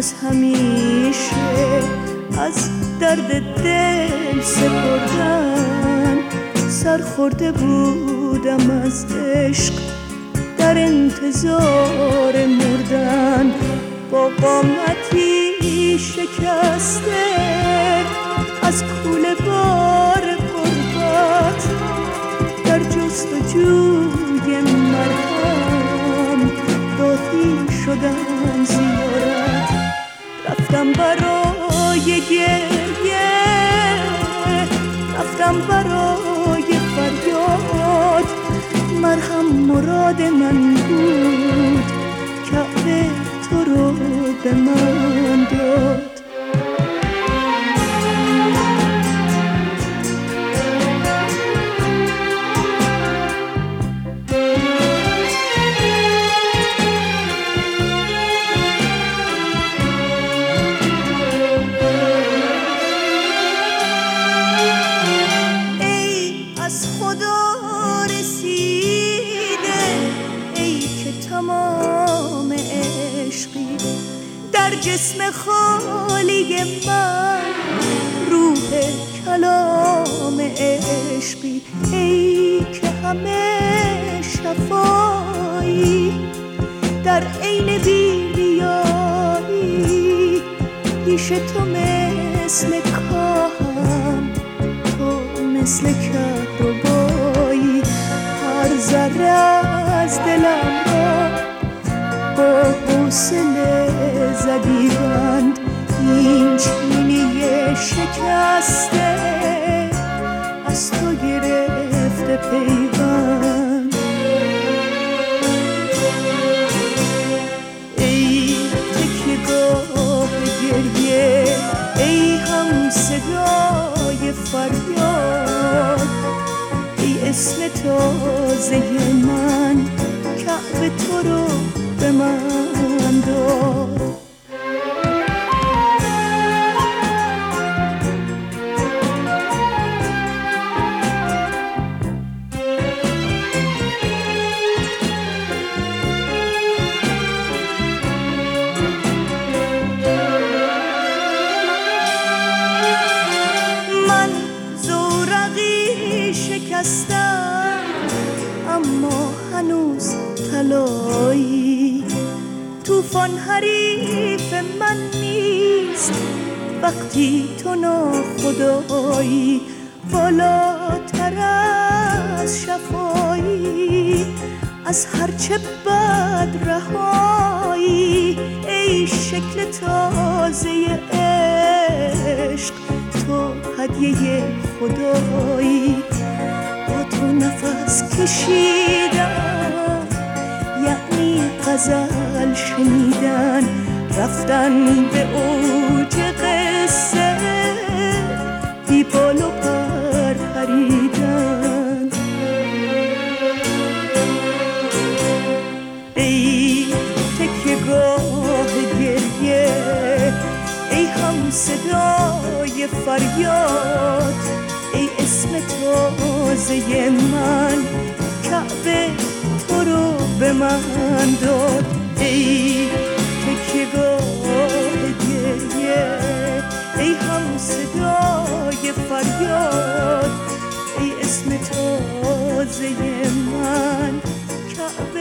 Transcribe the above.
از همیشه از درد دل سپردن، سرخورده بودم از عشق در انتظار مردن، با قامتی شکسته از کوله بار غربت، در جستجوی مرهم داهی شدم زیارت. رفتم برای گریه، رفتم برای فریاد، مرهم مراد من بود، کعبه تو رو به من داد. تمام عشقی در جسم خالی من، روح کلام عشقی، ای که همه شفایی در عین بی‌ریایی، پیش تو مثل کاهم، تو مثل کهربایی، هر ذره از دلم با حوصله زدی بند، این چینی شکسته از تو گرفته پیوند. ای تکیه‌گاه گریه، ای هم صدای فریاد، ای اسم تازه من، کعبه تو رو به من داد. من زورقی شکستم اما هنوز طلایی، طوفان حریف من نیست وقتی تو ناخدایی، بالاتر از شفایی از هرچه بد رهایی، ای شکل تازه عشق، تو هدیه خدایی. با تو نفس کشیدم یعنی غزل شنیدن، رفتن به اوج قصه، بی بال و پر پریدن. ای تکیه‌گاه گریه، ای هم صدای فریاد، ای اسم تازه من، کعبه تو رو به من داد. ای تکیه‌گاه گریه، ای هم صدای فریاد، ای اسم تازه من، کعبه